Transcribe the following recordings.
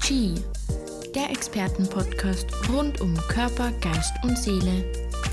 Chi, der Expertenpodcast rund um Körper, Geist und Seele.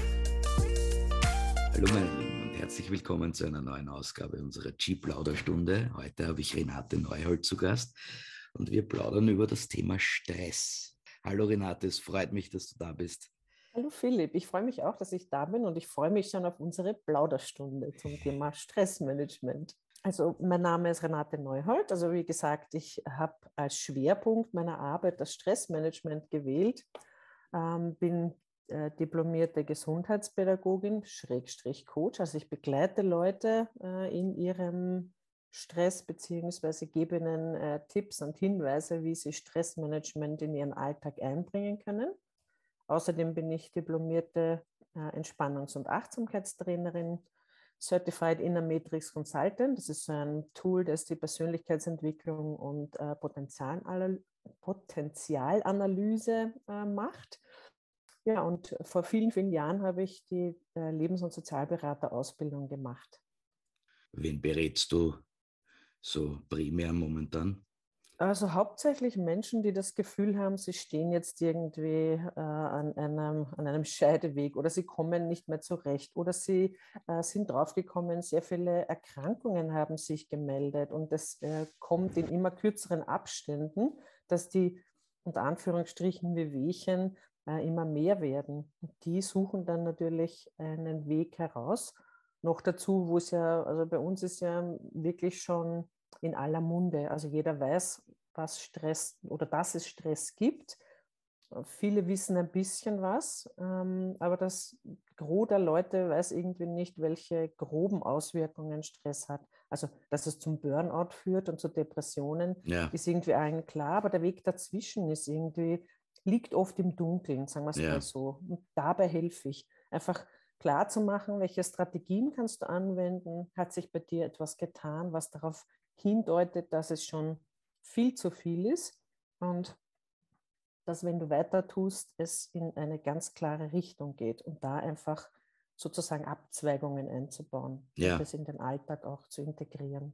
Hallo meine Lieben und herzlich willkommen zu einer neuen Ausgabe unserer Chi-Plauderstunde. Heute habe ich Renate Neuhold zu Gast und wir plaudern über das Thema Stress. Hallo Renate, es freut mich, dass du da bist. Hallo Philipp, ich freue mich auch, dass ich da bin und ich freue mich schon auf unsere Plauderstunde zum Thema Stressmanagement. Also mein Name ist Renate Neuhold. Also wie gesagt, ich habe als Schwerpunkt meiner Arbeit das Stressmanagement gewählt, bin diplomierte Gesundheitspädagogin, Schrägstrich Coach. Also ich begleite Leute in ihrem Stress beziehungsweise gebe ihnen Tipps und Hinweise, wie sie Stressmanagement in ihren Alltag einbringen können. Außerdem bin ich diplomierte Entspannungs- und Achtsamkeitstrainerin, Certified Inner Matrix Consultant. Das ist so ein Tool, das die Persönlichkeitsentwicklung und Potenzialanalyse macht. Ja, und vor vielen, vielen Jahren habe ich die Lebens- und Sozialberaterausbildung gemacht. Wen berätst du so primär momentan? Also hauptsächlich Menschen, die das Gefühl haben, sie stehen jetzt irgendwie an einem Scheideweg oder sie kommen nicht mehr zurecht oder sie sind draufgekommen, sehr viele Erkrankungen haben sich gemeldet und es kommt in immer kürzeren Abständen, dass die unter Anführungsstrichen Wehwehchen immer mehr werden. Und die suchen dann natürlich einen Weg heraus. Noch dazu, wo es ja, also bei uns ist ja wirklich schon in aller Munde. Also jeder weiß, was Stress oder dass es Stress gibt. Viele wissen ein bisschen was, aber das Gros der Leute weiß irgendwie nicht, welche groben Auswirkungen Stress hat. Also, dass es zum Burnout führt und zu Depressionen, ist irgendwie allen klar, aber der Weg dazwischen ist irgendwie, liegt oft im Dunkeln, sagen wir es mal so. Und dabei helfe ich. Einfach klar zu machen, welche Strategien kannst du anwenden, hat sich bei dir etwas getan, was darauf hindeutet, dass es schon viel zu viel ist und dass, wenn du weiter tust, es in eine ganz klare Richtung geht und da einfach sozusagen Abzweigungen einzubauen und das in den Alltag auch zu integrieren.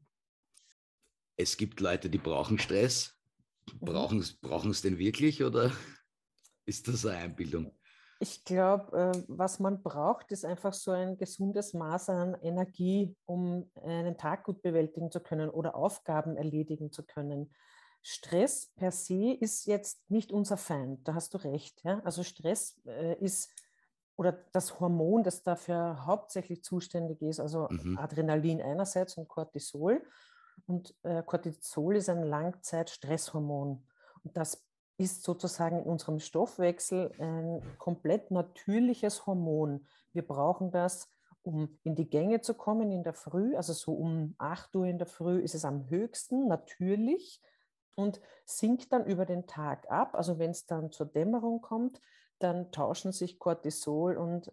Es gibt Leute, die brauchen Stress. Brauchen es denn wirklich oder ist das eine Einbildung? Ich glaube, was man braucht, ist einfach so ein gesundes Maß an Energie, um einen Tag gut bewältigen zu können oder Aufgaben erledigen zu können. Stress per se ist jetzt nicht unser Feind, da hast du recht. Ja? Also Stress ist, oder das Hormon, das dafür hauptsächlich zuständig ist, also Adrenalin einerseits und Cortisol. Und Cortisol ist ein Langzeitstresshormon. Und das ist sozusagen in unserem Stoffwechsel ein komplett natürliches Hormon. Wir brauchen das, um in die Gänge zu kommen in der Früh, also so um 8 Uhr in der Früh ist es am höchsten natürlich und sinkt dann über den Tag ab. Also wenn es dann zur Dämmerung kommt, dann tauschen sich Cortisol und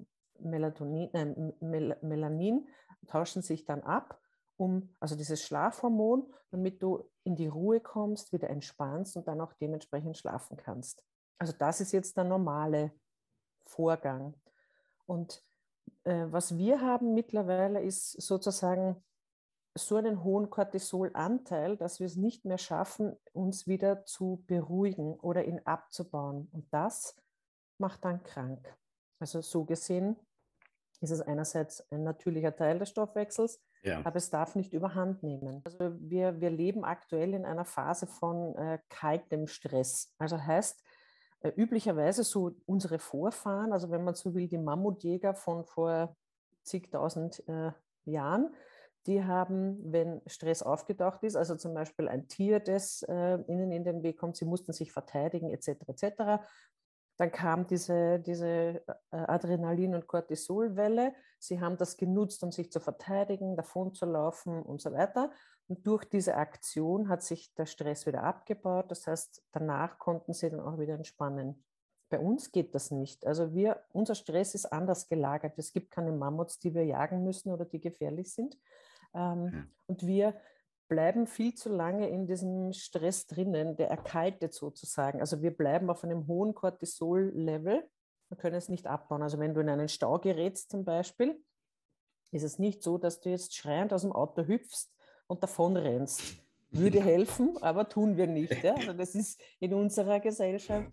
Melanin tauschen sich dann ab, also dieses Schlafhormon, damit du in die Ruhe kommst, wieder entspannst und dann auch dementsprechend schlafen kannst. Also das ist jetzt der normale Vorgang. Und was wir haben mittlerweile ist sozusagen so einen hohen Cortisolanteil, dass wir es nicht mehr schaffen, uns wieder zu beruhigen oder ihn abzubauen. Und das macht dann krank. Also so gesehen ist es einerseits ein natürlicher Teil des Stoffwechsels, aber es darf nicht überhand nehmen. Also wir leben aktuell in einer Phase von kaltem Stress. Also heißt, üblicherweise so unsere Vorfahren, also wenn man so will, die Mammutjäger von vor zigtausend Jahren, die haben, wenn Stress aufgetaucht ist, also zum Beispiel ein Tier, das ihnen in den Weg kommt, sie mussten sich verteidigen etc., dann kam diese Adrenalin- und Cortisolwelle. Sie haben das genutzt, um sich zu verteidigen, davon zu laufen und so weiter. Und durch diese Aktion hat sich der Stress wieder abgebaut. Das heißt, danach konnten sie dann auch wieder entspannen. Bei uns geht das nicht. Also unser Stress ist anders gelagert. Es gibt keine Mammuts, die wir jagen müssen oder die gefährlich sind. Und wir bleiben viel zu lange in diesem Stress drinnen, der erkaltet sozusagen. Also wir bleiben auf einem hohen Cortisol-Level, wir können es nicht abbauen. Also wenn du in einen Stau gerätst zum Beispiel, ist es nicht so, dass du jetzt schreiend aus dem Auto hüpfst und davon rennst. Würde helfen, aber tun wir nicht. Ja? Also das ist in unserer Gesellschaft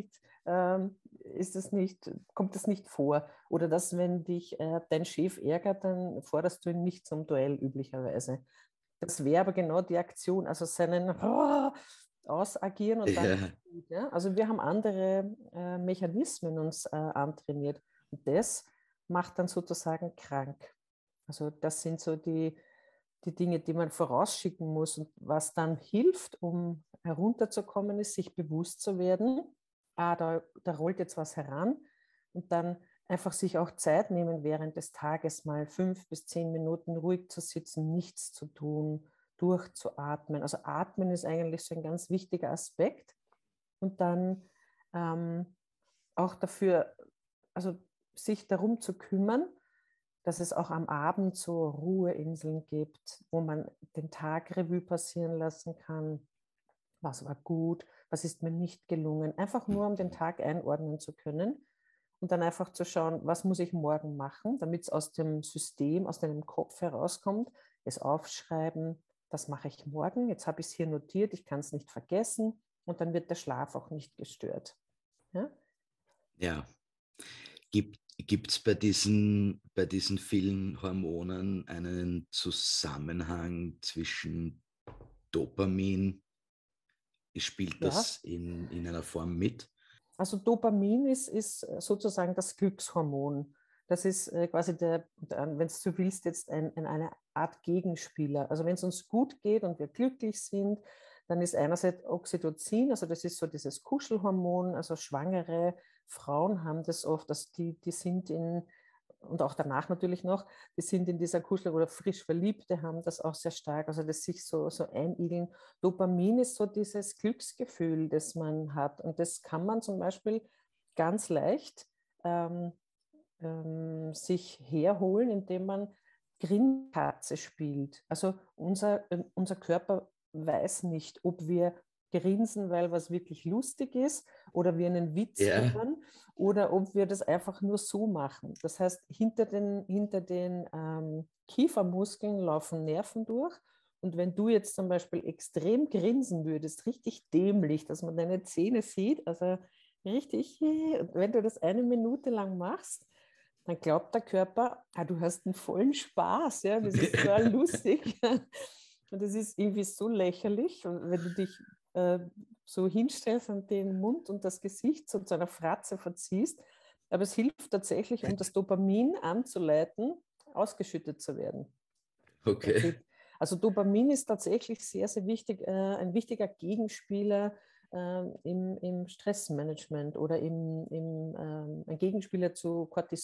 kommt das nicht vor. Oder dass, wenn dich dein Chef ärgert, dann forderst du ihn nicht zum Duell üblicherweise. Das wäre aber genau die Aktion, also seinen ausagieren und dann Ja, ist gut. Ja? Also wir haben andere Mechanismen uns antrainiert. Und das macht dann sozusagen krank. Also das sind so die Dinge, die man vorausschicken muss. Und was dann hilft, um herunterzukommen, ist, sich bewusst zu werden, da rollt jetzt was heran und dann einfach sich auch Zeit nehmen, während des Tages mal 5 bis 10 Minuten ruhig zu sitzen, nichts zu tun, durchzuatmen. Also Atmen ist eigentlich so ein ganz wichtiger Aspekt. Und dann auch dafür, also sich darum zu kümmern, dass es auch am Abend so Ruheinseln gibt, wo man den Tag Revue passieren lassen kann. Was war gut, was ist mir nicht gelungen, einfach nur um den Tag einordnen zu können und dann einfach zu schauen, was muss ich morgen machen, damit es aus dem System, aus deinem Kopf herauskommt, es aufschreiben, das mache ich morgen, jetzt habe ich es hier notiert, ich kann es nicht vergessen und dann wird der Schlaf auch nicht gestört. Ja? ja. Gibt es bei diesen vielen Hormonen einen Zusammenhang zwischen Dopamin? Spielt Ja, das in einer Form mit? also Dopamin ist sozusagen das Glückshormon. Das ist quasi wenn du so willst, jetzt eine Art Gegenspieler. Also wenn es uns gut geht und wir glücklich sind, dann ist einerseits Oxytocin, also das ist so dieses Kuschelhormon, also schwangere Frauen haben das oft, dass die sind und auch danach natürlich noch, die sind in dieser Kuschel- oder frisch Verliebte haben das auch sehr stark, also das sich so einigeln. Dopamin ist so dieses Glücksgefühl, das man hat. Und das kann man zum Beispiel ganz leicht ähm, sich herholen, indem man Grinskatze spielt. Also unser Körper weiß nicht, ob wir grinsen, weil was wirklich lustig ist oder wir einen Witz Ja, hören oder ob wir das einfach nur so machen. Das heißt, hinter den Kiefermuskeln laufen Nerven durch. Und wenn du jetzt zum Beispiel extrem grinsen würdest, richtig dämlich, dass man deine Zähne sieht, also richtig, und wenn du das 1 Minute lang machst, dann glaubt der Körper, du hast einen vollen Spaß, ja, das ist so lustig. Und das ist irgendwie so lächerlich. Und wenn du dich so hinstellst und den Mund und das Gesicht so zu einer Fratze verziehst, aber es hilft tatsächlich, um das Dopamin anzuleiten, ausgeschüttet zu werden. okay. Also Dopamin ist tatsächlich sehr, sehr wichtig, ein wichtiger Gegenspieler im Stressmanagement oder ein Gegenspieler zu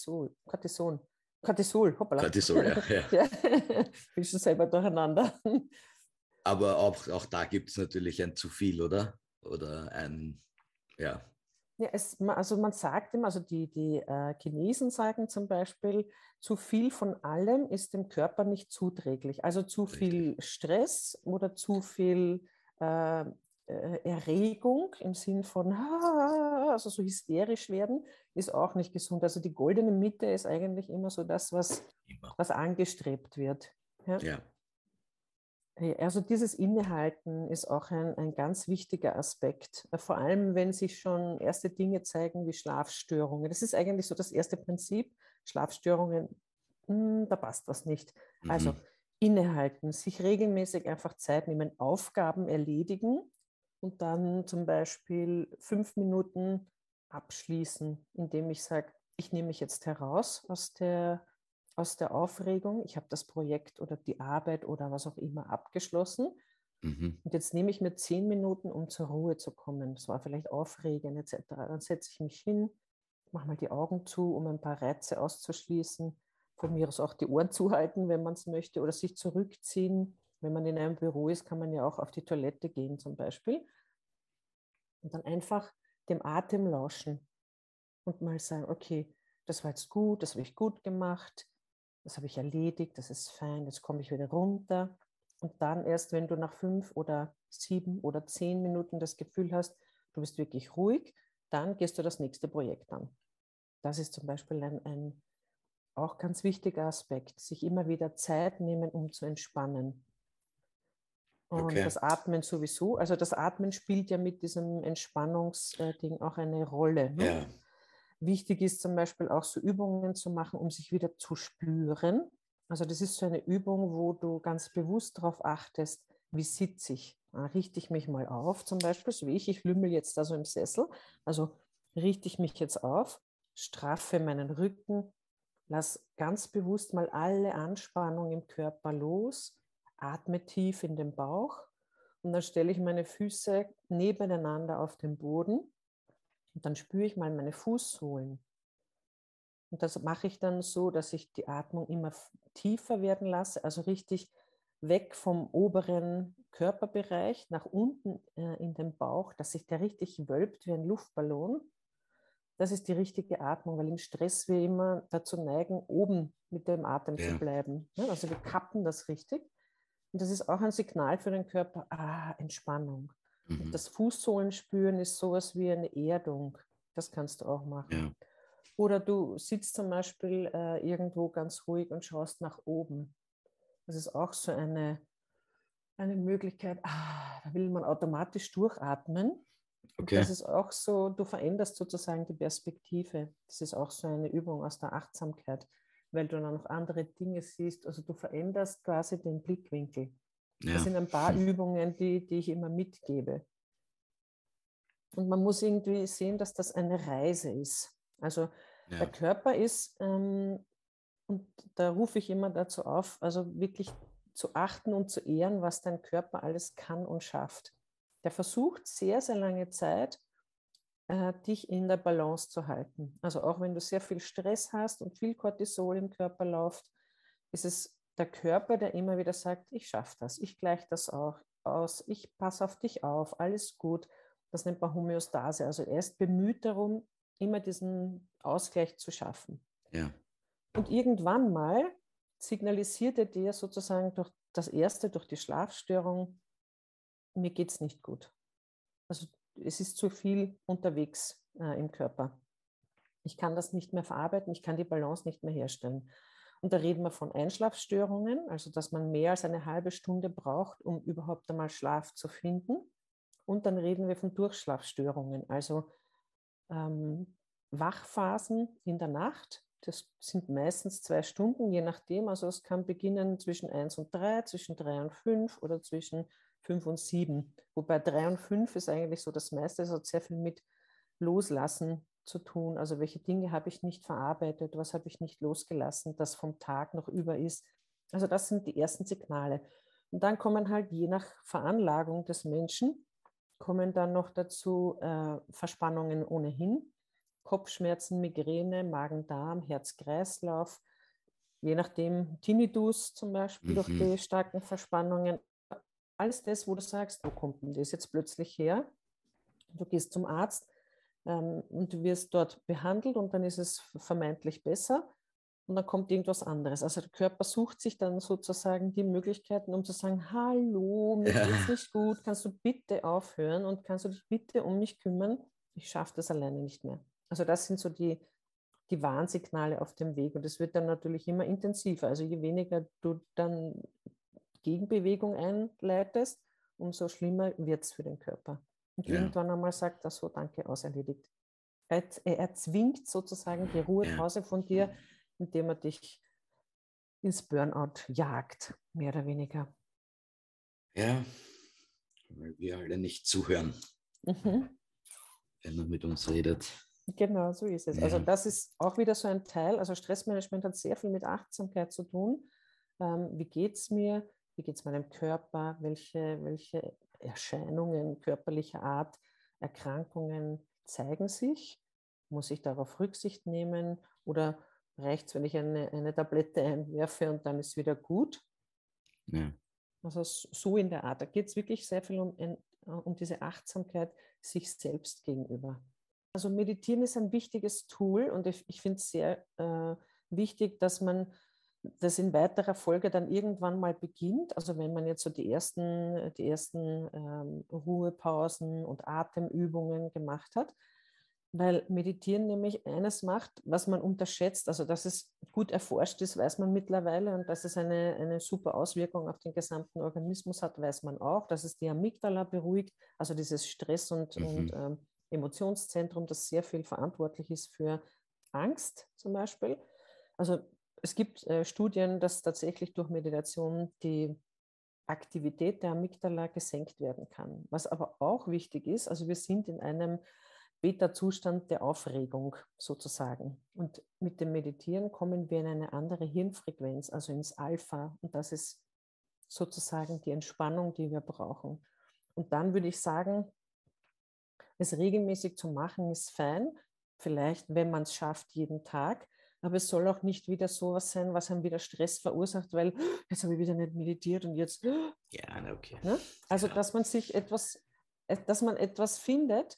Cortisol, hoppala. Cortisol, ja, ja. Ja, bin schon selber durcheinander. Aber auch da gibt es natürlich ein zu viel, oder? Oder ein, ja, Ja, also man sagt immer, also die Chinesen sagen zum Beispiel, zu viel von allem ist dem Körper nicht zuträglich. Also zu richtig. viel Stress oder zu viel äh, Erregung im Sinn von, also so hysterisch werden, ist auch nicht gesund. Also die goldene Mitte ist eigentlich immer so das, Immer. was angestrebt wird. Ja? Ja. Also dieses Innehalten ist auch ein ganz wichtiger Aspekt, vor allem wenn sich schon erste Dinge zeigen wie Schlafstörungen. Das ist eigentlich so das erste Prinzip. Schlafstörungen, da passt was nicht. Also Mhm. innehalten, sich regelmäßig einfach Zeit nehmen, Aufgaben erledigen und dann zum Beispiel 5 Minuten abschließen, indem ich sage, ich nehme mich jetzt heraus aus der Aufregung. Ich habe das Projekt oder die Arbeit oder was auch immer abgeschlossen. Mhm. Und jetzt nehme ich mir 10 Minuten, um zur Ruhe zu kommen. Das war vielleicht aufregend etc. Dann setze ich mich hin, mache mal die Augen zu, um ein paar Reize auszuschließen. Von mir aus auch die Ohren zuhalten, wenn man es möchte, oder sich zurückziehen. Wenn man in einem Büro ist, kann man ja auch auf die Toilette gehen zum Beispiel. Und dann einfach dem Atem lauschen und mal sagen, okay, das war jetzt gut, das habe ich gut gemacht, das habe ich erledigt, das ist fein, jetzt komme ich wieder runter. Und dann erst, wenn du nach 5 oder 7 oder 10 Minuten das Gefühl hast, du bist wirklich ruhig, dann gehst du das nächste Projekt an. Das ist zum Beispiel ein auch ganz wichtiger Aspekt, sich immer wieder Zeit nehmen, um zu entspannen. Und das Atmen sowieso. Also das Atmen spielt ja mit diesem Entspannungsding auch eine Rolle. Ne? Ja. Wichtig ist zum Beispiel auch so Übungen zu machen, um sich wieder zu spüren. Also das ist so eine Übung, wo du ganz bewusst darauf achtest, wie sitze ich. Richte ich mich mal auf zum Beispiel, so wie ich lümmel jetzt da so im Sessel. Also richte ich mich jetzt auf, straffe meinen Rücken, lass ganz bewusst mal alle Anspannung im Körper los, atme tief in den Bauch und dann stelle ich meine Füße nebeneinander auf den Boden und dann spüre ich mal meine Fußsohlen. Und das mache ich dann so, dass ich die Atmung immer tiefer werden lasse, also richtig weg vom oberen Körperbereich nach unten in den Bauch, dass sich der richtig wölbt wie ein Luftballon. Das ist die richtige Atmung, weil im Stress wir immer dazu neigen, oben mit dem Atem zu bleiben. Also wir kappen das richtig. Und das ist auch ein Signal für den Körper, Entspannung. Und das Fußsohlen spüren ist sowas wie eine Erdung. Das kannst du auch machen. Ja. Oder du sitzt zum Beispiel irgendwo ganz ruhig und schaust nach oben. Das ist auch so eine Möglichkeit, da will man automatisch durchatmen. Okay. Das ist auch so, du veränderst sozusagen die Perspektive. Das ist auch so eine Übung aus der Achtsamkeit, weil du dann noch andere Dinge siehst. Also du veränderst quasi den Blickwinkel. Ja. Das sind ein paar Übungen, die ich immer mitgebe. Und man muss irgendwie sehen, dass das eine Reise ist. Also der Körper ist, und da rufe ich immer dazu auf, also wirklich zu achten und zu ehren, was dein Körper alles kann und schafft. Der versucht sehr, sehr lange Zeit, dich in der Balance zu halten. Also auch wenn du sehr viel Stress hast und viel Cortisol im Körper läuft, ist es der Körper, der immer wieder sagt, ich schaffe das, ich gleiche das auch aus, ich passe auf dich auf, alles gut. Das nennt man Homöostase. Also er ist bemüht darum, immer diesen Ausgleich zu schaffen. Ja. Und irgendwann mal signalisiert er dir sozusagen durch die Schlafstörung, mir geht es nicht gut. Also es ist zu viel unterwegs im Körper. Ich kann das nicht mehr verarbeiten, ich kann die Balance nicht mehr herstellen. Und da reden wir von Einschlafstörungen, also dass man mehr als eine halbe Stunde braucht, um überhaupt einmal Schlaf zu finden. Und dann reden wir von Durchschlafstörungen, also Wachphasen in der Nacht. Das sind meistens 2 Stunden, je nachdem. Also es kann beginnen zwischen 1 und 3, zwischen 3 und 5 oder zwischen 5 und 7. Wobei 3 und 5 ist eigentlich so das meiste. Es hat sehr viel mit Loslassen zu tun. Also welche Dinge habe ich nicht verarbeitet, was habe ich nicht losgelassen, das vom Tag noch über ist. Also das sind die ersten Signale. Und dann kommen halt je nach Veranlagung des Menschen, kommen dann noch dazu Verspannungen ohnehin, Kopfschmerzen, Migräne, Magen-Darm, Herz-Kreislauf, je nachdem Tinnitus zum Beispiel durch die starken Verspannungen. Alles das, wo du sagst, wo kommt denn das jetzt plötzlich her? Du gehst zum Arzt und du wirst dort behandelt und dann ist es vermeintlich besser und dann kommt irgendwas anderes. Also der Körper sucht sich dann sozusagen die Möglichkeiten, um zu sagen, hallo, mir geht's nicht gut, kannst du bitte aufhören und kannst du dich bitte um mich kümmern? Ich schaffe das alleine nicht mehr. Also das sind so die Warnsignale auf dem Weg und es wird dann natürlich immer intensiver. Also je weniger du dann Gegenbewegung einleitest, umso schlimmer wird es für den Körper. Und irgendwann einmal sagt er so, danke, aus, erledigt. Er zwingt sozusagen die Ruhepause von dir, indem er dich ins Burnout jagt, mehr oder weniger. Ja, weil wir alle nicht zuhören, wenn er mit uns redet. Genau, so ist es. Ja. Also das ist auch wieder so ein Teil. Also Stressmanagement hat sehr viel mit Achtsamkeit zu tun. Wie geht es mir? Wie geht es meinem Körper? Welche Erscheinungen körperlicher Art, Erkrankungen zeigen sich? Muss ich darauf Rücksicht nehmen? Oder reicht es, wenn ich eine Tablette einwerfe und dann ist wieder gut? Ja. Also so in der Art. Da geht es wirklich sehr viel um diese Achtsamkeit sich selbst gegenüber. Also Meditieren ist ein wichtiges Tool und ich finde es sehr wichtig, dass man das in weiterer Folge dann irgendwann mal beginnt. Also wenn man jetzt so die ersten Ruhepausen und Atemübungen gemacht hat, weil Meditieren nämlich eines macht, was man unterschätzt. Also dass es gut erforscht ist, weiß man mittlerweile, und dass es eine super Auswirkung auf den gesamten Organismus hat, weiß man auch. Dass es die Amygdala beruhigt, also dieses Stress- und Emotionszentrum, das sehr viel verantwortlich ist für Angst zum Beispiel. Also es gibt Studien, dass tatsächlich durch Meditation die Aktivität der Amygdala gesenkt werden kann. Was aber auch wichtig ist, also wir sind in einem Beta-Zustand der Aufregung sozusagen. Und mit dem Meditieren kommen wir in eine andere Hirnfrequenz, also ins Alpha. Und das ist sozusagen die Entspannung, die wir brauchen. Und dann würde ich sagen, es regelmäßig zu machen ist fein, vielleicht wenn man es schafft jeden Tag, aber es soll auch nicht wieder sowas sein, was einem wieder Stress verursacht, weil jetzt habe ich wieder nicht meditiert und jetzt. Ja, okay. Ne? Also, Ja. dass man etwas findet,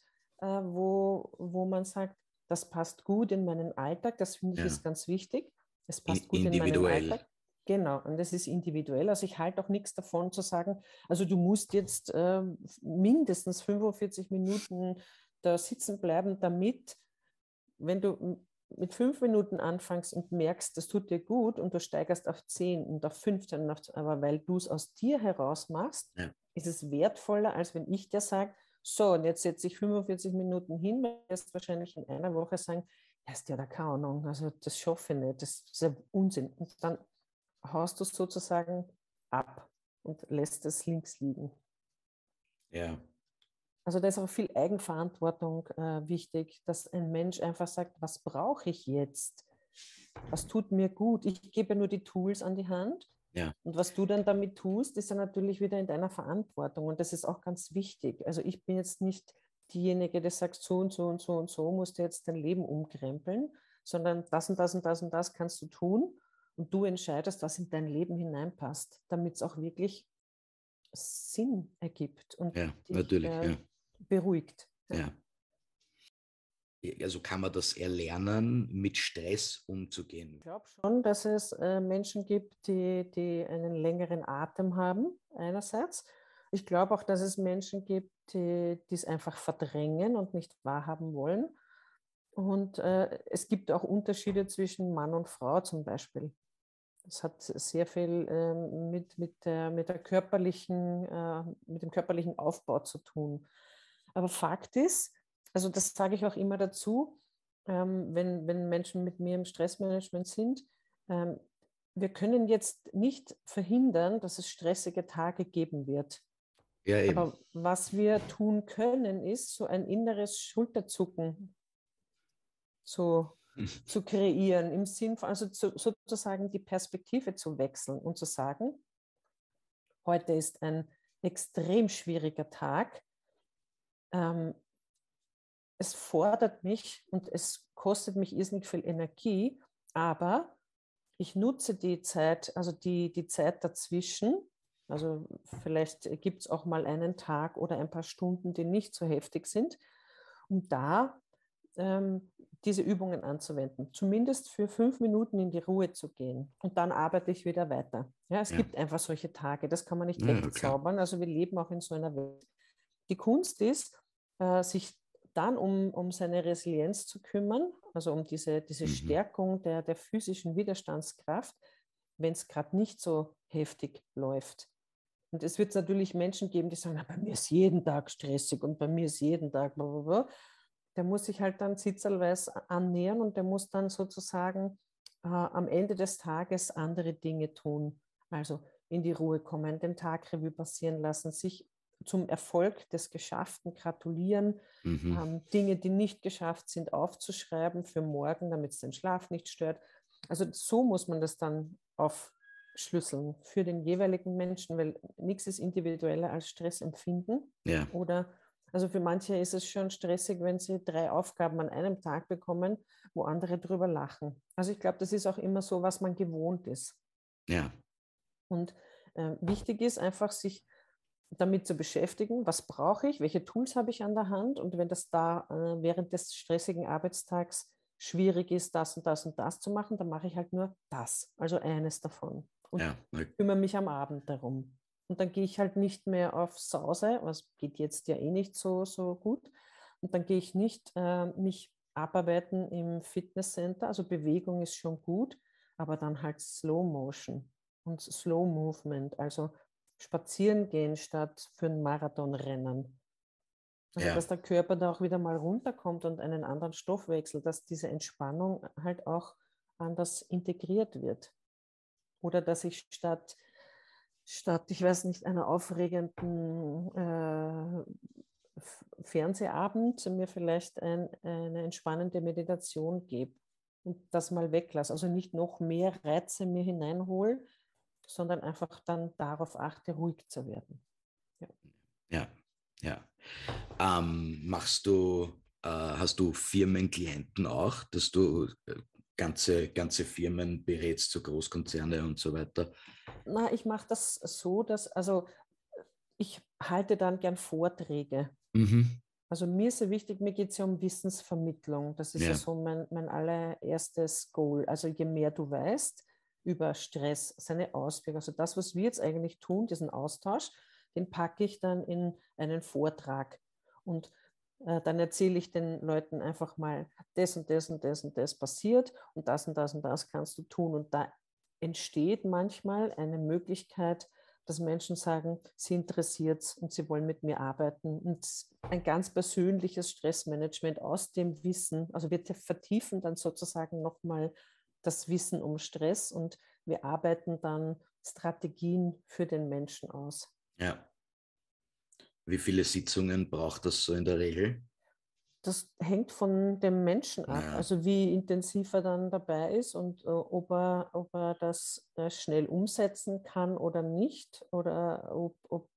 wo man sagt, das passt gut in meinen Alltag, das finde ich ist ganz wichtig. Es passt gut in meinen Individuell. Alltag. Genau, und das ist individuell. Also ich halte auch nichts davon zu sagen, also du musst jetzt mindestens 45 Minuten da sitzen bleiben, damit, wenn du mit 5 Minuten anfängst und merkst, das tut dir gut und du steigerst auf 10 und auf 15, aber weil du es aus dir heraus machst, Ja. ist es wertvoller, als wenn ich dir sage, so, und jetzt setze ich 45 Minuten hin, weil du wirst wahrscheinlich in einer Woche sagen, hast ja da keine Ahnung, also das schaffe ich nicht, das ist ja Unsinn. Und dann haust du es sozusagen ab und lässt es links liegen. Ja. Also da ist auch viel Eigenverantwortung wichtig, dass ein Mensch einfach sagt, was brauche ich jetzt? Was tut mir gut? Ich gebe nur die Tools an die Hand. Ja. Und was du dann damit tust, ist dann natürlich wieder in deiner Verantwortung. Und das ist auch ganz wichtig. Also ich bin jetzt nicht diejenige, die sagt, so und so und so und so musst du jetzt dein Leben umkrempeln, sondern das und das und das und das kannst du tun. Und du entscheidest, was in dein Leben hineinpasst, damit es auch wirklich Sinn ergibt und Ja, dich natürlich. Ja. beruhigt. Ja. Also kann man das erlernen, mit Stress umzugehen? Ich glaube schon, dass es Menschen gibt, die einen längeren Atem haben, einerseits. Ich glaube auch, dass es Menschen gibt, die es einfach verdrängen und nicht wahrhaben wollen. Und es gibt auch Unterschiede zwischen Mann und Frau zum Beispiel. Das hat sehr viel mit dem körperlichen Aufbau zu tun. Aber Fakt ist, also das sage ich auch immer dazu, wenn Menschen mit mir im Stressmanagement sind, ähm, wir können jetzt nicht verhindern, dass es stressige Tage geben wird. Ja, eben. Aber was wir tun können, ist so ein inneres Schulterzucken zu kreieren, im Sinn von, also sozusagen die Perspektive zu wechseln und zu sagen, heute ist ein extrem schwieriger Tag. Es fordert mich und es kostet mich irrsinnig viel Energie, aber ich nutze die Zeit, also die Zeit dazwischen. Also vielleicht gibt es auch mal einen Tag oder ein paar Stunden, die nicht so heftig sind, um da diese Übungen anzuwenden. Zumindest für 5 Minuten in die Ruhe zu gehen. Und dann arbeite ich wieder weiter. Ja, es Ja. gibt einfach solche Tage, das kann man nicht Ja, klar. wegzaubern. Also wir leben auch in so einer Welt. Die Kunst ist, sich dann um seine Resilienz zu kümmern, also um diese Mhm. Stärkung der physischen Widerstandskraft, wenn es gerade nicht so heftig läuft. Und es wird natürlich Menschen geben, die sagen, bei mir ist jeden Tag stressig und bei mir ist jeden Tag blablabla. Der muss sich halt dann zitzelweise annähern und der muss dann sozusagen am Ende des Tages andere Dinge tun. Also in die Ruhe kommen, den Tag Revue passieren lassen, sich zum Erfolg des Geschafften gratulieren, Mhm. Dinge, die nicht geschafft sind, aufzuschreiben für morgen, damit es den Schlaf nicht stört. Also so muss man das dann aufschlüsseln für den jeweiligen Menschen, weil nichts ist individueller als Stressempfinden. Ja. Oder also für manche ist es schon stressig, wenn sie 3 Aufgaben an einem Tag bekommen, wo andere drüber lachen. Also ich glaube, das ist auch immer so, was man gewohnt ist. Ja. Und wichtig ist einfach, sich damit zu beschäftigen, was brauche ich, welche Tools habe ich an der Hand, und wenn das da während des stressigen Arbeitstags schwierig ist, das und das und das zu machen, dann mache ich halt nur das, also eines davon, und Ja. kümmere mich am Abend darum. Und dann gehe ich halt nicht mehr auf Sause, was geht jetzt ja eh nicht so gut, und dann gehe ich nicht mich abarbeiten im Fitnesscenter. Also Bewegung ist schon gut, aber dann halt Slow Motion und Slow Movement, also spazieren gehen statt für einen Marathon rennen. Also Ja, dass der Körper da auch wieder mal runterkommt und einen anderen Stoffwechsel, dass diese Entspannung halt auch anders integriert wird. Oder dass ich statt ich weiß nicht, einer aufregenden Fernsehabend mir vielleicht eine entspannende Meditation gebe und das mal weglasse. Also nicht noch mehr Reize mir hineinhole, sondern einfach dann darauf achte, ruhig zu werden. Ja. ja, ja. Hast du Firmenklienten auch, dass du ganze Firmen berätst, so Großkonzerne und so weiter? Na, ich mache das so, dass, also ich halte dann gern Vorträge. Mhm. Also mir ist ja wichtig, mir geht es ja um Wissensvermittlung. Das ist ja Ja, so mein allererstes Goal. Also je mehr du weißt über Stress, seine Auswirkungen, also das, was wir jetzt eigentlich tun, diesen Austausch, den packe ich dann in einen Vortrag. Und dann erzähle ich den Leuten einfach mal, das und das und das und das passiert und das und das und das kannst du tun. Und da entsteht manchmal eine Möglichkeit, dass Menschen sagen, sie interessiert es und sie wollen mit mir arbeiten. Und ein ganz persönliches Stressmanagement aus dem Wissen, also wir vertiefen dann sozusagen nochmal das Wissen um Stress und wir arbeiten dann Strategien für den Menschen aus. ja. Wie viele Sitzungen braucht das so in der Regel? Das hängt von dem Menschen ab, Ja, also wie intensiv er dann dabei ist und ob er das schnell umsetzen kann oder nicht oder ob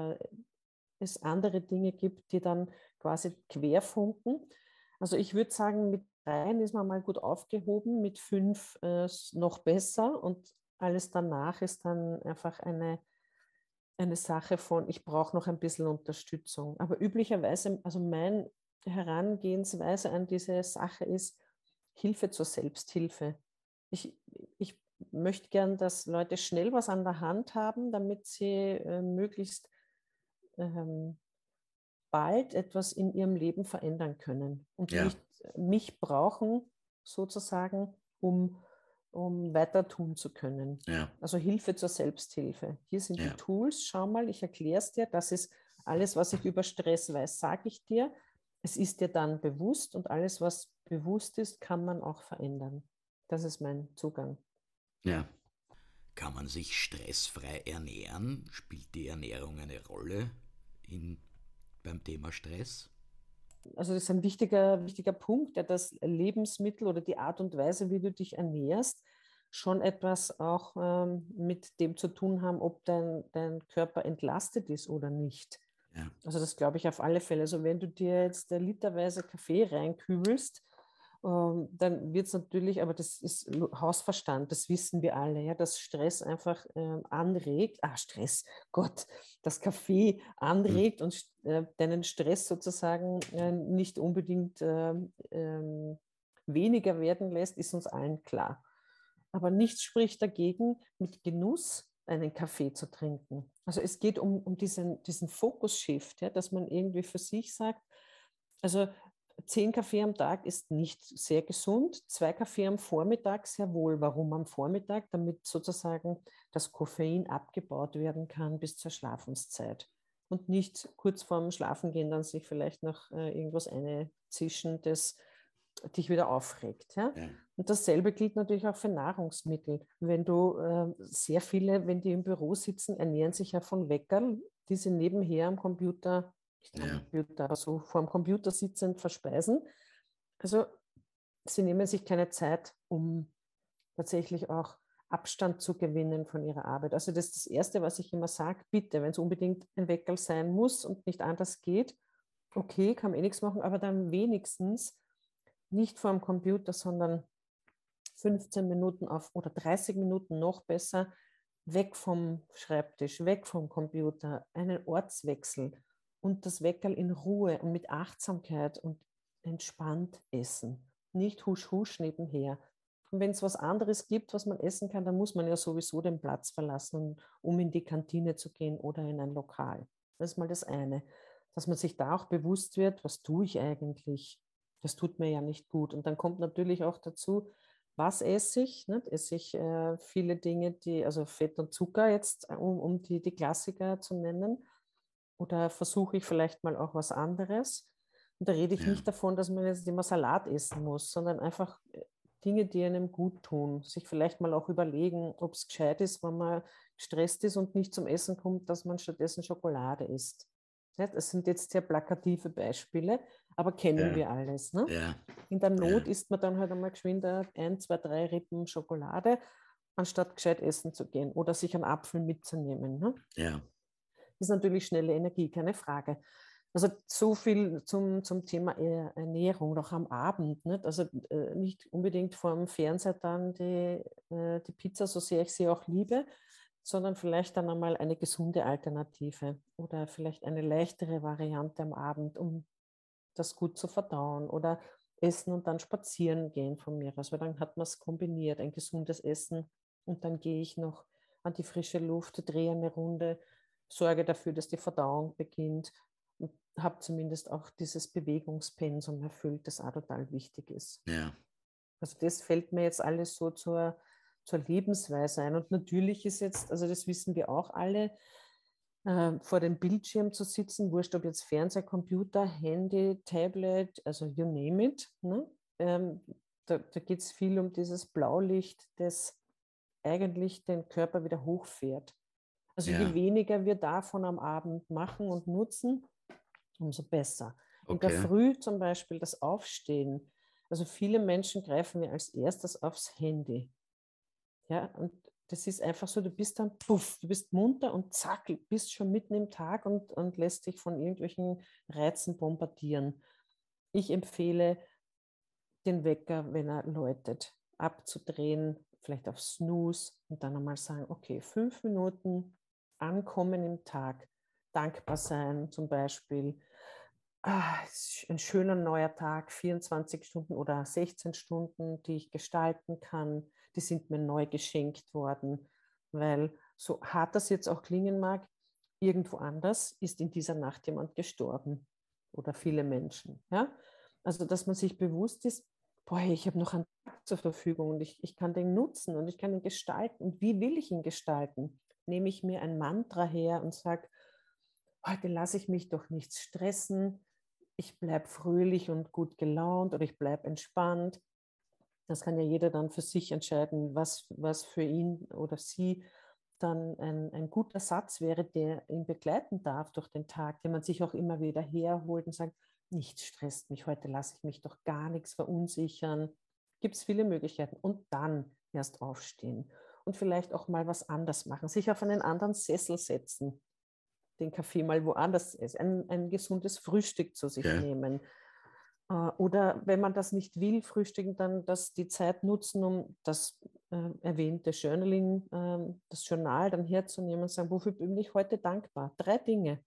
es andere Dinge gibt, die dann quasi querfunken. Also ich würde sagen, mit 3 ist man mal gut aufgehoben, mit 5 noch besser und alles danach ist dann einfach eine Sache von, ich brauche noch ein bisschen Unterstützung. Aber üblicherweise, also meine Herangehensweise an diese Sache ist Hilfe zur Selbsthilfe. Ich, ich möchte gern, dass Leute schnell was an der Hand haben, damit sie möglichst ähm, bald etwas in ihrem Leben verändern können und ja, nicht mich brauchen, sozusagen, um weiter tun zu können. ja, Also Hilfe zur Selbsthilfe. Hier sind die ja, Tools, schau mal, ich erkläre es dir, das ist alles, was ich über Stress weiß, sage ich dir. Es ist dir dann bewusst und alles, was bewusst ist, kann man auch verändern. Das ist mein Zugang. ja. Kann man sich stressfrei ernähren? Spielt die Ernährung eine Rolle in, beim Thema Stress? Also das ist ein wichtiger Punkt, der das Lebensmittel oder die Art und Weise, wie du dich ernährst, schon etwas auch mit dem zu tun haben, ob dein Körper entlastet ist oder nicht. Ja, Also das glaube ich auf alle Fälle. Also wenn du dir jetzt literweise Kaffee reinkübelst, dann wird es natürlich, aber das ist Hausverstand, das wissen wir alle, ja, dass Stress einfach anregt, Stress, Gott, dass Kaffee hm. anregt und deinen Stress sozusagen nicht unbedingt weniger werden lässt, ist uns allen klar. Aber nichts spricht dagegen, mit Genuss einen Kaffee zu trinken. Also es geht um diesen Fokus-Shift, ja, dass man irgendwie für sich sagt, also 10 Kaffee am Tag ist nicht sehr gesund, 2 Kaffee am Vormittag sehr wohl. Warum am Vormittag? Damit sozusagen das Koffein abgebaut werden kann bis zur Schlafenszeit. Und nicht kurz vorm Schlafengehen dann sich vielleicht noch irgendwas einzischen, das dich wieder aufregt. Ja? Ja, Und dasselbe gilt natürlich auch für Nahrungsmittel. Wenn du sehr viele, wenn die im Büro sitzen, ernähren sich ja von Weckerl, die sie nebenher am Computer, nicht am ja, Computer, aber so vor dem Computer sitzend verspeisen. Also sie nehmen sich keine Zeit, um tatsächlich auch Abstand zu gewinnen von ihrer Arbeit. Also das ist das Erste, was ich immer sage, bitte, wenn es unbedingt ein Weckerl sein muss und nicht anders geht, okay, kann man eh nichts machen, aber dann wenigstens nicht vor dem Computer, sondern 15 Minuten auf oder 30 Minuten noch besser weg vom Schreibtisch, weg vom Computer, einen Ortswechsel und das Weckerl in Ruhe und mit Achtsamkeit und entspannt essen. Nicht husch husch nebenher. Und wenn es was anderes gibt, was man essen kann, dann muss man ja sowieso den Platz verlassen, um in die Kantine zu gehen oder in ein Lokal. Das ist mal das eine. Dass man sich da auch bewusst wird, was tue ich eigentlich? Das tut mir ja nicht gut. Und dann kommt natürlich auch dazu, was esse ich? Nicht? Esse ich viele Dinge, also Fett und Zucker jetzt, um die Klassiker zu nennen. Oder versuche ich vielleicht mal auch was anderes? Und da rede ich Ja, nicht davon, dass man jetzt immer Salat essen muss, sondern einfach Dinge, die einem gut tun. Sich vielleicht mal auch überlegen, ob es gescheit ist, wenn man gestresst ist und nicht zum Essen kommt, dass man stattdessen Schokolade isst. Ja, das sind jetzt sehr plakative Beispiele, aber kennen ja, wir alles. Ne? ja, In der Not ja, isst man dann halt einmal geschwind 1, 2, 3 Rippen Schokolade, anstatt gescheit essen zu gehen oder sich einen Apfel mitzunehmen. Ne? ja, Ist natürlich schnelle Energie, keine Frage. Also so viel zum Thema Ernährung, noch am Abend. Nicht? Also nicht unbedingt vor dem Fernseher dann die Pizza, so sehr ich sie auch liebe, sondern vielleicht dann einmal eine gesunde Alternative oder vielleicht eine leichtere Variante am Abend, um das gut zu verdauen oder essen und dann spazieren gehen von mir aus, weil dann hat man es kombiniert, ein gesundes Essen und dann gehe ich noch an die frische Luft, drehe eine Runde, sorge dafür, dass die Verdauung beginnt und habe zumindest auch dieses Bewegungspensum erfüllt, das auch total wichtig ist. ja, Also das fällt mir jetzt alles so zur Lebensweise ein. Und natürlich ist jetzt, also das wissen wir auch alle, vor dem Bildschirm zu sitzen, wurscht ob jetzt Fernseher, Computer, Handy, Tablet, also you name it. Ne? Da geht es viel um dieses Blaulicht, das eigentlich den Körper wieder hochfährt. Also je ja, weniger wir davon am Abend machen und nutzen, umso besser. In der okay, Früh zum Beispiel das Aufstehen. Also viele Menschen greifen ja als erstes aufs Handy. Ja, und das ist einfach so, du bist dann, puff, du bist munter und zack, bist schon mitten im Tag und lässt dich von irgendwelchen Reizen bombardieren. Ich empfehle, den Wecker, wenn er läutet, abzudrehen, vielleicht auf Snooze und dann einmal sagen, okay, 5 Minuten ankommen im Tag, dankbar sein zum Beispiel. Es ist ein schöner neuer Tag, 24 Stunden oder 16 Stunden, die ich gestalten kann, die sind mir neu geschenkt worden, weil so hart das jetzt auch klingen mag, irgendwo anders ist in dieser Nacht jemand gestorben oder viele Menschen. Ja? Also, dass man sich bewusst ist, boah, ich habe noch einen Tag zur Verfügung und ich kann den nutzen und ich kann ihn gestalten. Und wie will ich ihn gestalten? Nehme ich mir ein Mantra her und sage, heute lasse ich mich doch nichts stressen, ich bleibe fröhlich und gut gelaunt oder ich bleibe entspannt. Das kann ja jeder dann für sich entscheiden, was für ihn oder sie dann ein guter Satz wäre, der ihn begleiten darf durch den Tag, den man sich auch immer wieder herholt und sagt, nichts stresst mich, heute lasse ich mich doch gar nichts verunsichern. Gibt es viele Möglichkeiten. Und dann erst aufstehen und vielleicht auch mal was anders machen, sich auf einen anderen Sessel setzen, den Kaffee mal woanders essen, ein gesundes Frühstück zu sich okay, nehmen. Oder wenn man das nicht will, frühstücken, dann die Zeit nutzen, um das erwähnte Journaling, das Journal dann herzunehmen und sagen, wofür bin ich heute dankbar? 3 Dinge.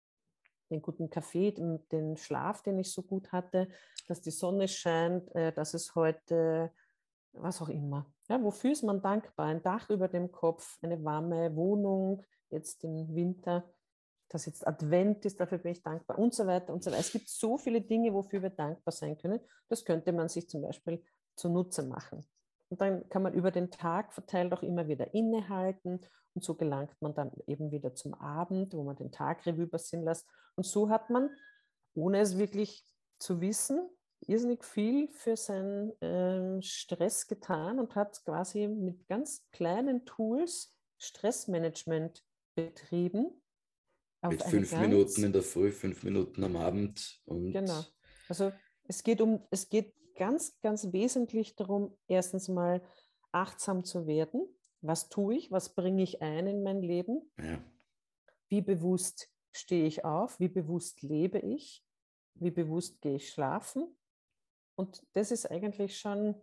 Den guten Kaffee, den Schlaf, den ich so gut hatte, dass die Sonne scheint, dass es heute, was auch immer. Ja, wofür ist man dankbar? Ein Dach über dem Kopf, eine warme Wohnung, jetzt im Winter, dass jetzt Advent ist, dafür bin ich dankbar und so weiter und so weiter. Es gibt so viele Dinge, wofür wir dankbar sein können. Das könnte man sich zum Beispiel zunutze machen. Und dann kann man über den Tag verteilt auch immer wieder innehalten und so gelangt man dann eben wieder zum Abend, wo man den Tag Revue passieren lässt. Und so hat man, ohne es wirklich zu wissen, irrsinnig viel für seinen Stress getan und hat quasi mit ganz kleinen Tools Stressmanagement betrieben auf mit eine 5 Minuten in ganz, der Früh, 5 Minuten am Abend genau. und Also es geht ganz, ganz wesentlich darum, erstens mal achtsam zu werden. Was tue ich? Was bringe ich ein in mein Leben? ja, Wie bewusst stehe ich auf? Wie bewusst lebe ich? Wie bewusst gehe ich schlafen? Und das ist eigentlich schon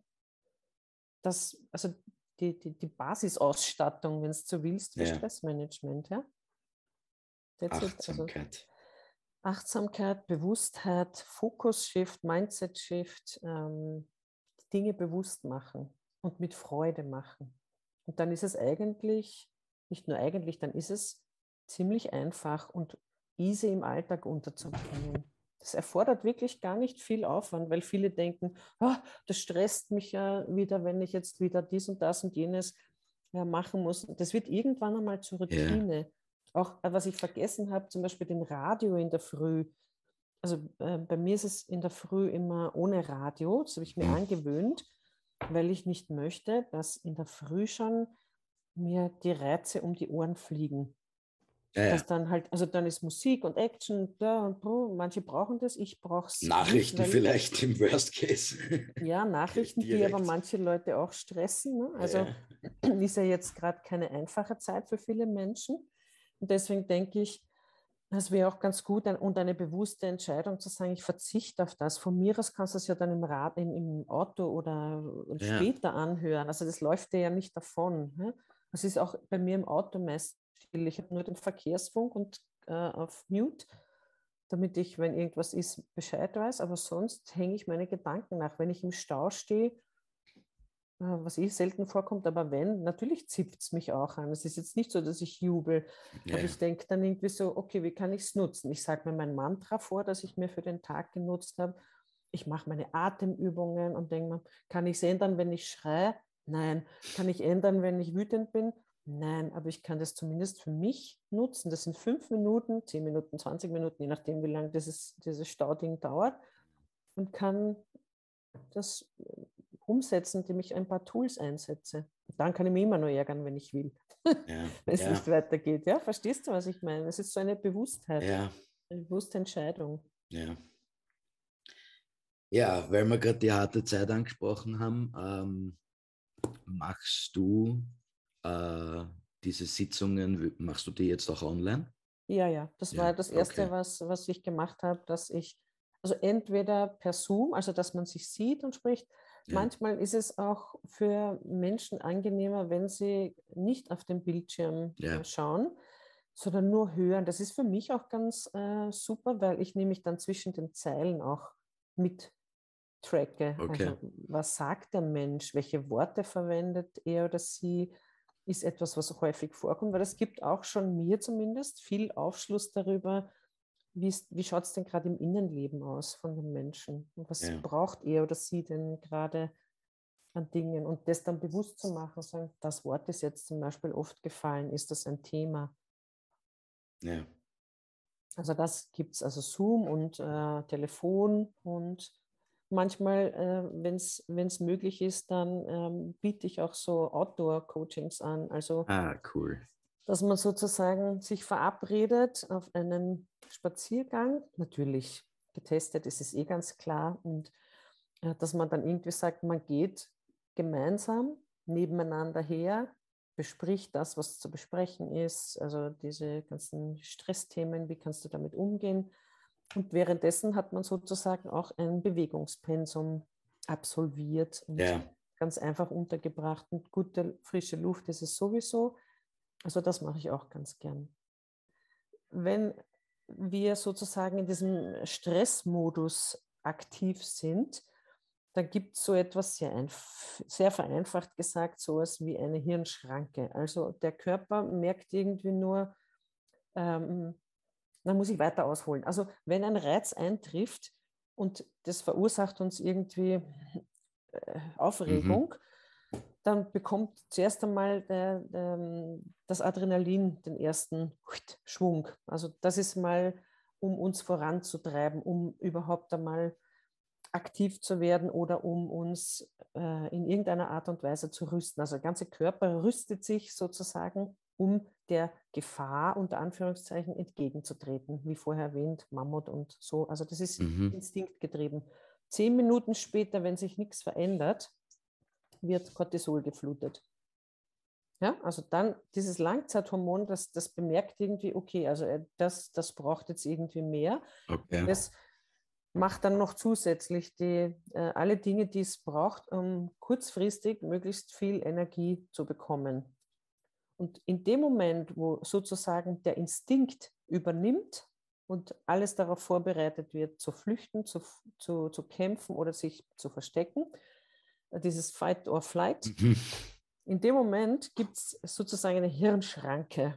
also die Basisausstattung, wenn du so willst, für ja, Stressmanagement. Ja? That's it. Also Achtsamkeit. Achtsamkeit, Bewusstheit, Fokus-Shift, Mindset-Shift, Dinge bewusst machen und mit Freude machen. Und dann ist es eigentlich, nicht nur eigentlich, dann ist es ziemlich einfach und easy im Alltag unterzubringen. Das erfordert wirklich gar nicht viel Aufwand, weil viele denken, das stresst mich ja wieder, wenn ich jetzt wieder dies und jenes machen muss. Das wird irgendwann einmal zur Ja. Routine. Auch was ich vergessen habe, zum Beispiel den Radio in der Früh. Also bei mir ist es in der Früh immer ohne Radio. Das habe ich mir angewöhnt, weil ich nicht möchte, dass in der Früh schon mir die Reize um die Ohren fliegen. Ja, ja. Dass dann halt, also dann ist Musik und Action, da und so. Manche brauchen das, ich brauche es nicht, Nachrichten weil vielleicht im Worst Case. ja, Nachrichten, die aber Direkt. manche Leute auch stressen. Ne? Also Ja, ist ja jetzt gerade keine einfache Zeit für viele Menschen. Und deswegen denke ich, es wäre auch ganz gut und eine bewusste Entscheidung zu sagen, ich verzichte auf das. Von mir aus kannst du es ja dann im Auto oder ja, später anhören. Also das läuft dir ja nicht davon. Ne? Das ist auch bei mir im Auto meist still. Ich habe nur den Verkehrsfunk und auf Mute, damit ich, wenn irgendwas ist, Bescheid weiß. Aber sonst hänge ich meine Gedanken nach. Wenn ich im Stau stehe, was selten vorkommt, aber wenn, natürlich zipft es mich auch an. Es ist jetzt nicht so, dass ich jubel, aber ja, ich denke dann irgendwie so, okay, wie kann ich es nutzen? Ich sage mir mein Mantra vor, das ich mir für den Tag genutzt habe. Ich mache meine Atemübungen und denke mir, kann ich es ändern, wenn ich schreie? Nein. Kann ich ändern, wenn ich wütend bin? Nein, aber ich kann das zumindest für mich nutzen. Das sind 5 Minuten, 10 Minuten, 20 Minuten, je nachdem, wie lange dieses Stauding dauert und kann das umsetzen, indem ich ein paar Tools einsetze. Dann kann ich mich immer nur ärgern, wenn ich will, ja, wenn es ja, nicht weitergeht. Ja, verstehst du, was ich meine? Es ist so eine Bewusstheit, ja, eine bewusste Entscheidung. ja. Ja, weil wir gerade die harte Zeit angesprochen haben, machst du äh, diese Sitzungen, machst du die jetzt auch online? Ja, ja, das war Ja, das okay. Erste, was ich gemacht habe, dass ich, also entweder per Zoom, also dass man sich sieht und spricht. Ja, Manchmal ist es auch für Menschen angenehmer, wenn sie nicht auf den Bildschirm ja, schauen, sondern nur hören. Das ist für mich auch ganz super, weil ich nämlich dann zwischen den Zeilen auch mit tracke. okay. Also was sagt der Mensch, welche Worte verwendet er oder sie, ist etwas, was häufig vorkommt, weil es gibt auch schon mir zumindest viel Aufschluss darüber, wie schaut es denn gerade im Innenleben aus von den Menschen und was Ja, braucht er oder sie denn gerade an Dingen und das dann bewusst zu machen, sagen, das Wort ist jetzt zum Beispiel oft gefallen, ist das ein Thema? ja, Also das gibt es, also Zoom und Telefon und manchmal, wenn es möglich ist, dann biete ich auch so Outdoor-Coachings an. Also ah, cool. dass man sozusagen sich verabredet auf einen Spaziergang. Natürlich getestet ist es eh ganz klar und dass man dann irgendwie sagt, man geht gemeinsam nebeneinander her, bespricht das, was zu besprechen ist, also diese ganzen Stressthemen, wie kannst du damit umgehen. Und währenddessen hat man sozusagen auch ein Bewegungspensum absolviert und Ja, ganz einfach untergebracht. Und gute frische Luft ist es sowieso. Also das mache ich auch ganz gern. Wenn wir sozusagen in diesem Stressmodus aktiv sind, dann gibt es so etwas sehr vereinfacht gesagt, sowas wie eine Hirnschranke. Also der Körper merkt irgendwie nur, ähm, dann muss ich weiter ausholen. Also wenn ein Reiz eintrifft und das verursacht uns irgendwie mhm. Aufregung, dann bekommt zuerst einmal das Adrenalin den ersten Schwung. Also das ist mal, um uns voranzutreiben, um überhaupt einmal aktiv zu werden oder um uns in irgendeiner Art und Weise zu rüsten. Also der ganze Körper rüstet sich sozusagen, um der Gefahr unter Anführungszeichen entgegenzutreten, wie vorher erwähnt, Mammut und so. Also das ist Mhm. instinktgetrieben. 10 Minuten später, wenn sich nichts verändert, wird Cortisol geflutet. Ja, also dann dieses Langzeithormon, das bemerkt irgendwie, okay, also das braucht jetzt irgendwie mehr. Und Okay. das macht dann noch zusätzlich alle Dinge, die es braucht, um kurzfristig möglichst viel Energie zu bekommen. Und in dem Moment, wo sozusagen der Instinkt übernimmt und alles darauf vorbereitet wird, zu flüchten, zu kämpfen oder sich zu verstecken, dieses Fight or Flight, Mhm. in dem Moment gibt es sozusagen eine Hirnschranke.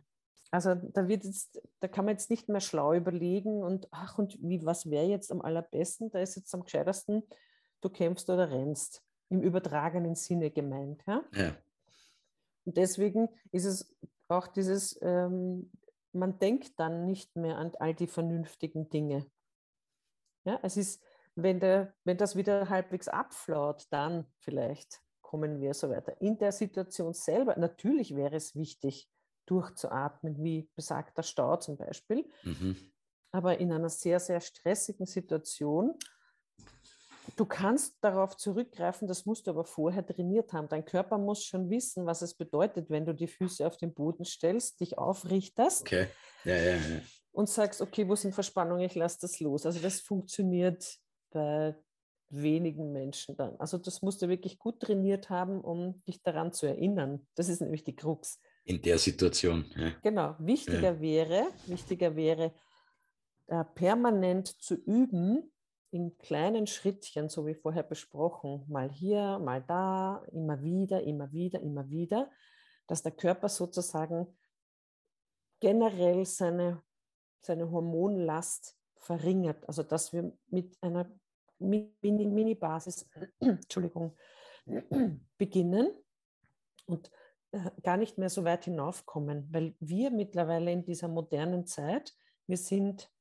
Also da kann man jetzt nicht mehr schlau überlegen und was wäre jetzt am allerbesten? Da ist jetzt am gescheitersten, du kämpfst oder rennst, im übertragenen Sinne gemeint. Ja? Ja. Und deswegen ist es auch dieses, man denkt dann nicht mehr an all die vernünftigen Dinge. Ja? Es ist, wenn das wieder halbwegs abflaut, dann vielleicht kommen wir so weiter. In der Situation selber, natürlich wäre es wichtig, durchzuatmen, wie besagter Stau zum Beispiel. Mhm. Aber in einer sehr, sehr stressigen Situation, du kannst darauf zurückgreifen, das musst du aber vorher trainiert haben. Dein Körper muss schon wissen, was es bedeutet, wenn du die Füße auf den Boden stellst, dich aufrichtest Okay. Ja. und sagst, okay, wo sind Verspannungen, ich lasse das los. Also das funktioniert bei wenigen Menschen dann. Also das musst du wirklich gut trainiert haben, um dich daran zu erinnern. Das ist nämlich die Krux. In der Situation. Ja. Genau, wichtiger wäre permanent zu üben, in kleinen Schrittchen, so wie vorher besprochen, mal hier, mal da, immer wieder, dass der Körper sozusagen generell seine Hormonlast verringert. Also dass wir mit einer Mini-Basis Entschuldigung, beginnen und gar nicht mehr so weit hinaufkommen, weil wir mittlerweile in dieser modernen Zeit, wir sind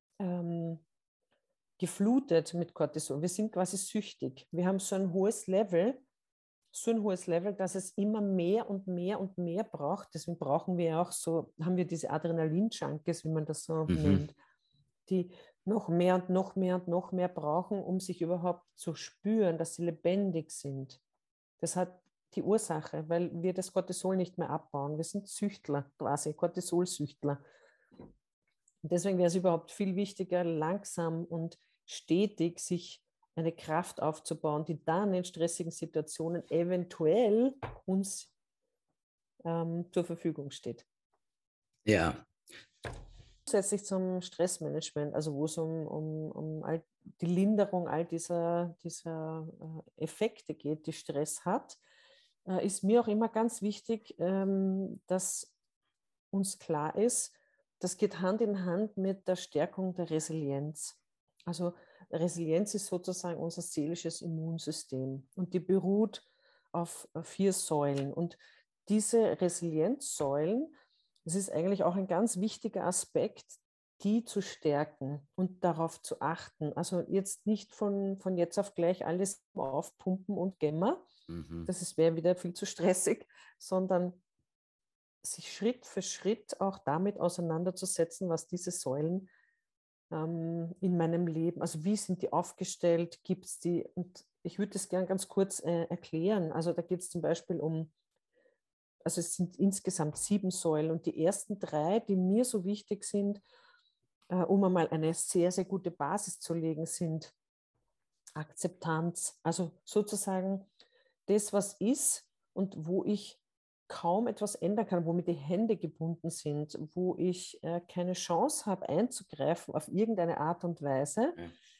geflutet mit Cortisol. Wir sind quasi süchtig. Wir haben so ein hohes Level, dass es immer mehr und mehr und mehr braucht. Deswegen brauchen wir auch so, haben wir diese Adrenalin-Junkies, wie man das so nennt, die noch mehr und noch mehr und noch mehr brauchen, um sich überhaupt zu spüren, dass sie lebendig sind. Das hat die Ursache, weil wir das Cortisol nicht mehr abbauen. Wir sind Süchtler quasi, Cortisolsüchtler. Und deswegen wäre es überhaupt viel wichtiger, langsam und stetig sich eine Kraft aufzubauen, die dann in stressigen Situationen eventuell uns zur Verfügung steht. Ja. Zusätzlich zum Stressmanagement, also wo es um die Linderung all dieser Effekte geht, die Stress hat, ist mir auch immer ganz wichtig, dass uns klar ist, das geht Hand in Hand mit der Stärkung der Resilienz. Also Resilienz ist sozusagen unser seelisches Immunsystem und die beruht auf 4 Säulen. Und diese Resilienzsäulen, das ist eigentlich auch ein ganz wichtiger Aspekt, die zu stärken und darauf zu achten. Also jetzt nicht von jetzt auf gleich alles aufpumpen und Gemma, das wäre wieder viel zu stressig, sondern sich Schritt für Schritt auch damit auseinanderzusetzen, was diese Säulen in meinem Leben, also wie sind die aufgestellt, gibt es die, und ich würde das gerne ganz kurz erklären. Also da geht es zum Beispiel also es sind insgesamt 7 Säulen und die ersten 3, die mir so wichtig sind, um einmal eine sehr, sehr gute Basis zu legen, sind Akzeptanz, also sozusagen das, was ist und wo ich kaum etwas ändern kann, wo mir die Hände gebunden sind, wo ich keine Chance habe einzugreifen auf irgendeine Art und Weise,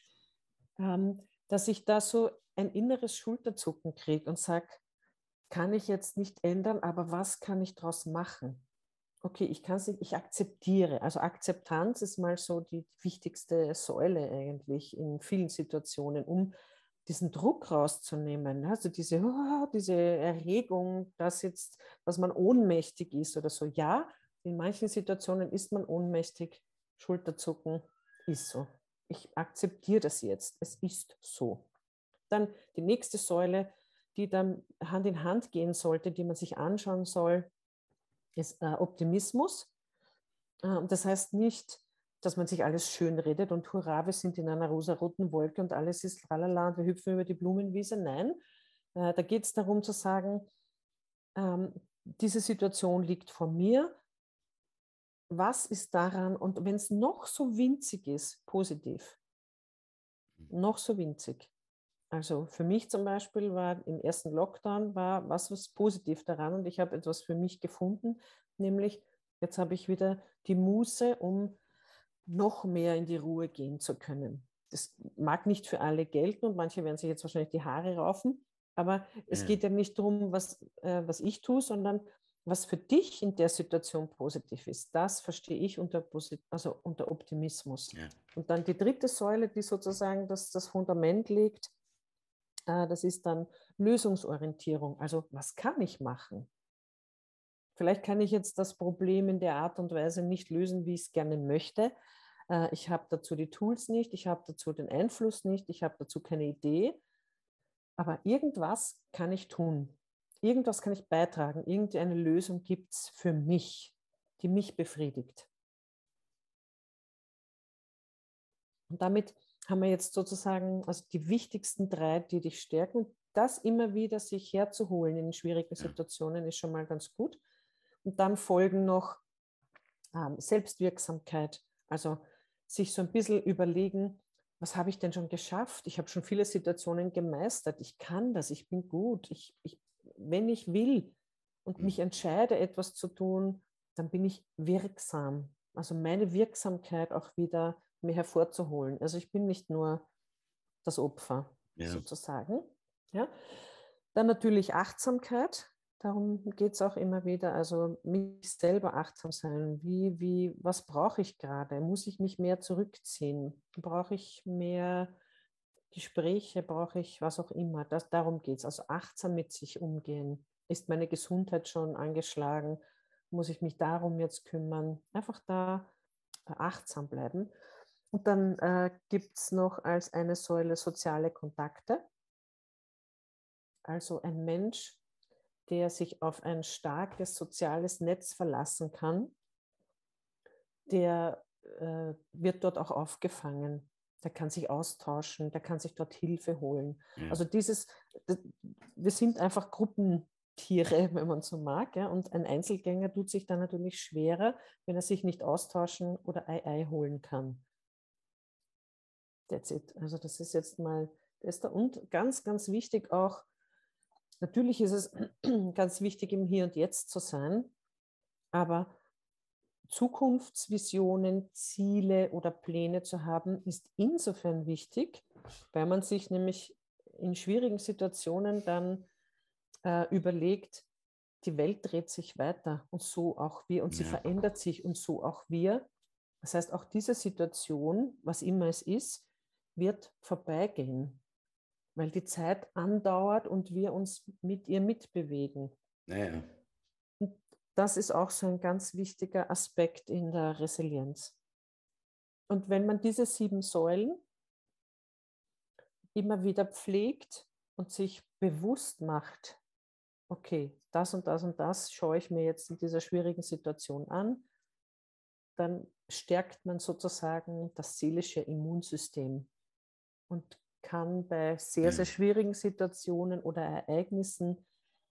dass ich da so ein inneres Schulterzucken kriege und sage, kann ich jetzt nicht ändern, aber was kann ich daraus machen? Okay, ich kann es nicht, ich akzeptiere. Also Akzeptanz ist mal so die wichtigste Säule eigentlich in vielen Situationen, um diesen Druck rauszunehmen. Also diese Erregung, dass man ohnmächtig ist oder so. Ja, in manchen Situationen ist man ohnmächtig, Schulterzucken ist so. Ich akzeptiere das jetzt, es ist so. Dann die nächste Säule, die dann Hand in Hand gehen sollte, die man sich anschauen soll, ist Optimismus. Das heißt nicht, dass man sich alles schön redet und hurra, wir sind in einer rosaroten Wolke und alles ist tralala und wir hüpfen über die Blumenwiese. Nein, da geht es darum zu sagen, diese Situation liegt vor mir. Was ist daran? Und wenn es noch so winzig ist, positiv, noch so winzig. Also für mich zum Beispiel war im ersten Lockdown was positiv daran und ich habe etwas für mich gefunden, nämlich jetzt habe ich wieder die Muße, um noch mehr in die Ruhe gehen zu können. Das mag nicht für alle gelten und manche werden sich jetzt wahrscheinlich die Haare raufen, aber es geht ja nicht darum, was ich tue, sondern was für dich in der Situation positiv ist, das verstehe ich unter Optimismus. Ja. Und dann die dritte Säule, die sozusagen das Fundament legt, das ist dann Lösungsorientierung. Also was kann ich machen? Vielleicht kann ich jetzt das Problem in der Art und Weise nicht lösen, wie ich es gerne möchte. Ich habe dazu die Tools nicht, ich habe dazu den Einfluss nicht, ich habe dazu keine Idee. Aber irgendwas kann ich tun. Irgendwas kann ich beitragen. Irgendeine Lösung gibt es für mich, die mich befriedigt. Und damit haben wir jetzt sozusagen also die wichtigsten 3, die dich stärken. Das immer wieder sich herzuholen in schwierigen Situationen ist schon mal ganz gut. Und dann folgen noch Selbstwirksamkeit. Also sich so ein bisschen überlegen, was habe ich denn schon geschafft? Ich habe schon viele Situationen gemeistert. Ich kann das, ich bin gut. Wenn ich will und mich entscheide, etwas zu tun, dann bin ich wirksam. Also meine Wirksamkeit auch wieder mir hervorzuholen. Also ich bin nicht nur das Opfer sozusagen. Ja. Dann natürlich Achtsamkeit. Darum geht es auch immer wieder. Also mich selber achtsam sein. Was brauche ich gerade? Muss ich mich mehr zurückziehen? Brauche ich mehr Gespräche? Brauche ich was auch immer? Darum geht es. Also achtsam mit sich umgehen. Ist meine Gesundheit schon angeschlagen? Muss ich mich darum jetzt kümmern? Einfach da achtsam bleiben. Und dann gibt es noch als eine Säule soziale Kontakte. Also ein Mensch, der sich auf ein starkes soziales Netz verlassen kann, der wird dort auch aufgefangen. Der kann sich austauschen, der kann sich dort Hilfe holen. Ja. Also wir sind einfach Gruppentiere, wenn man so mag. Ja? Und ein Einzelgänger tut sich dann natürlich schwerer, wenn er sich nicht austauschen oder Ei holen kann. That's it. Also das ist jetzt mal das da. Und ganz, ganz wichtig auch, natürlich ist es ganz wichtig, im Hier und Jetzt zu sein, aber Zukunftsvisionen, Ziele oder Pläne zu haben, ist insofern wichtig, weil man sich nämlich in schwierigen Situationen dann überlegt, die Welt dreht sich weiter und so auch wir und sie verändert sich und so auch wir. Das heißt, auch diese Situation, was immer es ist, wird vorbeigehen, weil die Zeit andauert und wir uns mit ihr mitbewegen. Naja. Und das ist auch so ein ganz wichtiger Aspekt in der Resilienz. Und wenn man diese 7 Säulen immer wieder pflegt und sich bewusst macht, okay, das und das und das schaue ich mir jetzt in dieser schwierigen Situation an, dann stärkt man sozusagen das seelische Immunsystem und kann bei sehr, sehr schwierigen Situationen oder Ereignissen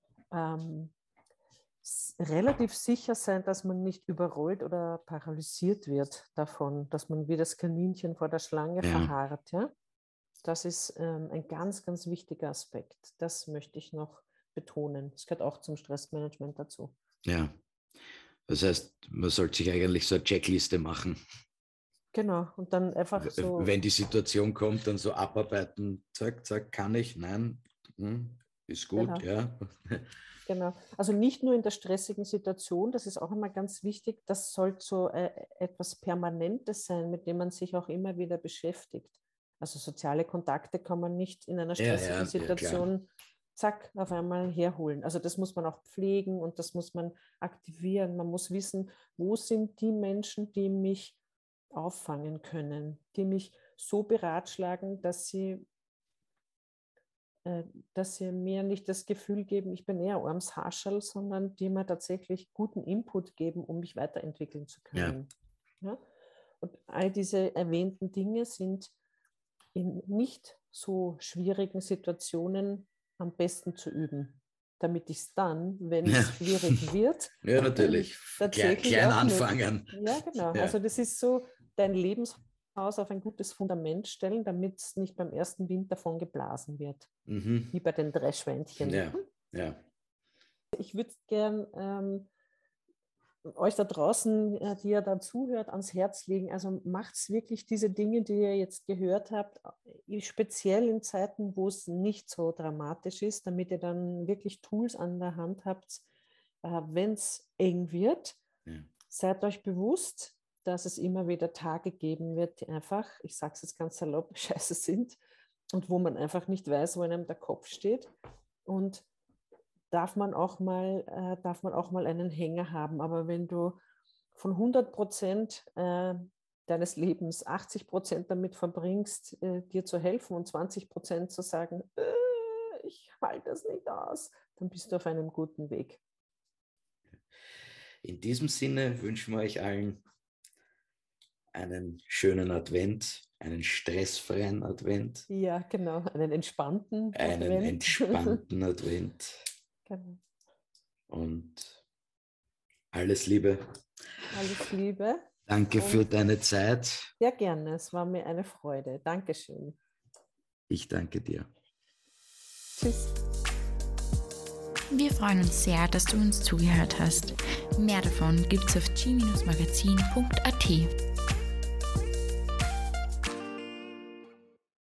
relativ sicher sein, dass man nicht überrollt oder paralysiert wird davon, dass man wie das Kaninchen vor der Schlange verharrt. Ja? Das ist ein ganz, ganz wichtiger Aspekt. Das möchte ich noch betonen. Das gehört auch zum Stressmanagement dazu. Ja, das heißt, man sollte sich eigentlich so eine Checkliste machen. Genau, und dann einfach so... Wenn die Situation kommt, dann so abarbeiten, zack, zack, kann ich, nein, ist gut, ja. Genau, also nicht nur in der stressigen Situation, das ist auch immer ganz wichtig, das sollte so etwas Permanentes sein, mit dem man sich auch immer wieder beschäftigt. Also soziale Kontakte kann man nicht in einer stressigen Situation zack, auf einmal herholen. Also das muss man auch pflegen und das muss man aktivieren. Man muss wissen, wo sind die Menschen, die mich auffangen können, die mich so beratschlagen, dass sie mir nicht das Gefühl geben, ich bin eher arms Hascherl, sondern die mir tatsächlich guten Input geben, um mich weiterentwickeln zu können. Ja? Und all diese erwähnten Dinge sind in nicht so schwierigen Situationen am besten zu üben, damit ich es dann, wenn es schwierig wird, ja, natürlich. Tatsächlich klein auch anfangen. Ja, genau. Ja. Also das ist so, dein Lebenshaus auf ein gutes Fundament stellen, damit es nicht beim ersten Wind davon geblasen wird. Wie bei den 3 Schwänchen. Ja. Ich würde gern euch da draußen, die ihr da zuhört, ans Herz legen. Also macht wirklich diese Dinge, die ihr jetzt gehört habt, speziell in Zeiten, wo es nicht so dramatisch ist, damit ihr dann wirklich Tools an der Hand habt, wenn es eng wird, seid euch bewusst, dass es immer wieder Tage geben wird, die einfach, ich sage es jetzt ganz salopp, scheiße sind und wo man einfach nicht weiß, wo einem der Kopf steht. Und darf man auch mal einen Hänger haben. Aber wenn du von 100% deines Lebens 80% damit verbringst, dir zu helfen und 20% zu sagen, ich halte das nicht aus, dann bist du auf einem guten Weg. In diesem Sinne wünschen wir euch allen einen schönen Advent, einen stressfreien Advent. Ja, genau, einen entspannten Advent. Einen entspannten Advent. Genau. Und alles Liebe. Alles Liebe. Danke für deine Zeit. Sehr gerne, es war mir eine Freude. Dankeschön. Ich danke dir. Tschüss. Wir freuen uns sehr, dass du uns zugehört hast. Mehr davon gibt's auf g-magazin.at.